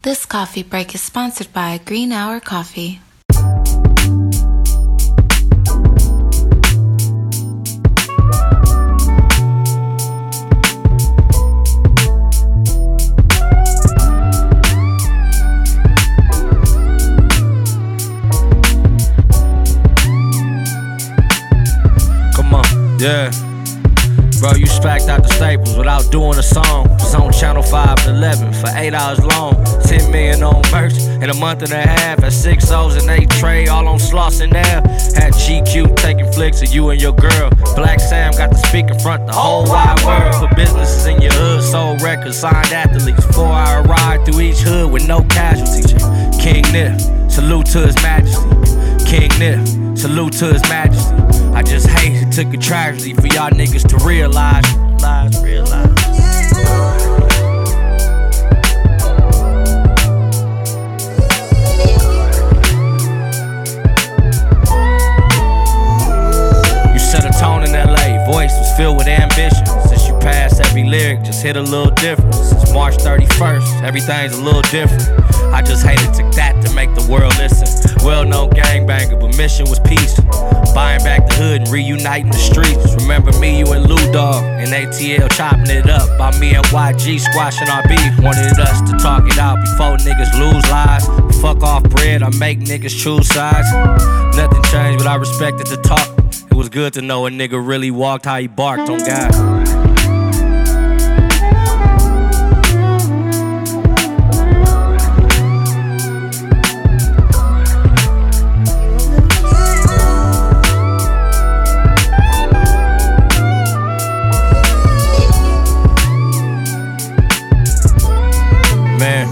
This coffee break is sponsored by Green Hour Coffee. Come on, yeah. Bro, you spacked out the staples without doing a song. It's on Channel 5 and 11 for 8 hours long. 10 million on merch in a month and a half. At 6 O's and 8 Trey, all on Sloss and there. Had GQ taking flicks of you and your girl. Black Sam got the speaker front the whole wide world. Put businesses in your hood, sold records, signed athletes. 4-hour ride through each hood with no casualties. King Nip, salute to his majesty. King Nip, salute to his majesty. I just hate it took a tragedy for y'all niggas to realize. You set a tone in LA, voice was filled with ambition. Since you passed every lyric, just hit a little different. Since March 31st, everything's a little different. I just hated took that to make the world listen. Well-known gangbanger, but mission was peace. Buying back the hood and reuniting the streets. Remember me, you and Lou Dog and ATL chopping it up. By me and YG squashing our beef. Wanted us to talk it out before niggas lose lives. Fuck off bread, I make niggas choose sides. Nothing changed, but I respected the talk. It was good to know a nigga really walked how he barked on God. Man,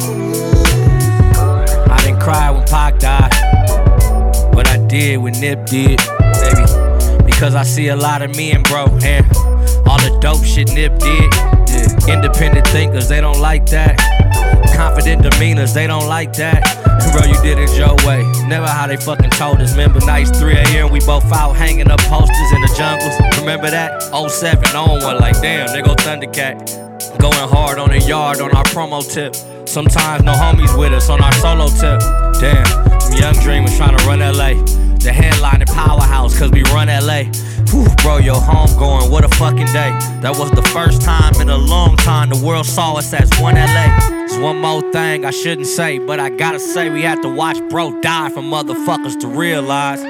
I didn't cry when Pac died, but I did when Nip did, baby. Because I see a lot of me and bro, and all the dope shit Nip did. Yeah. Independent thinkers, they don't like that. Confident demeanors, they don't like that. Bro, you did it your way. Never how they fucking told us. Remember nights 3 a.m. we both out hanging up posters in the jungles. Remember that? 07 on one like damn, they go Thundercat. Going hard on the yard on our promo tip. Sometimes no homies with us on our solo tip. Damn, some young dreamers trying to run LA. The headline in Powerhouse, cause we run LA. Whew, bro, your home going, what a fucking day. That was the first time in a long time the world saw us as one LA. There's one more thing I shouldn't say, but I gotta say we had to watch bro die for motherfuckers to realize.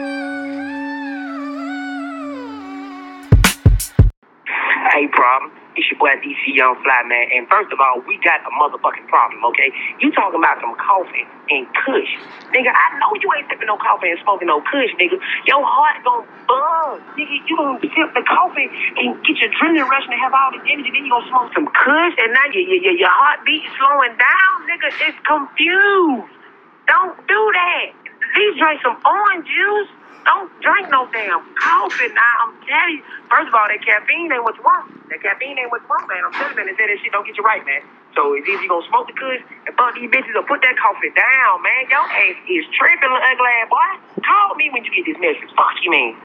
Hey, problem. It's your boy DC Young Fly, man. And first of all, we got a motherfucking problem, okay? You talking about some coffee and kush. Nigga, I know you ain't sipping no coffee and smoking no kush, nigga. Your heart gon' buzz. Nigga, you gon' sip the coffee and get your adrenaline rush and have all this energy. Then you gon' smoke some kush and now your heartbeat is slowing down, nigga. It's confused. Don't do that. Please drink some orange juice. Don't drink no damn coffee now. I'm telling you. First of all, that caffeine ain't what you want. That caffeine ain't what you want, man. I'm telling you, man. They say that shit don't get you right, man. So it's either you gonna smoke the kush and fuck these bitches or put that coffee down, man. Your ass is tripping, little ugly ass boy. Call me when you get this message. Fuck you, man.